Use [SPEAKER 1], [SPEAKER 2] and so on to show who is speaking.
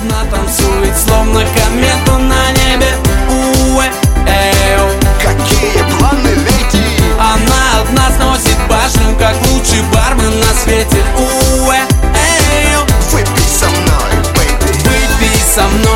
[SPEAKER 1] одна танцует, словно комета на небе. Уэ, эу.
[SPEAKER 2] Какие планы, леди?
[SPEAKER 1] Она одна сносит башню, как лучший бармен на свете. Уэ, эу.
[SPEAKER 2] Выпей со мной, бэйби.
[SPEAKER 1] Выпей со мной.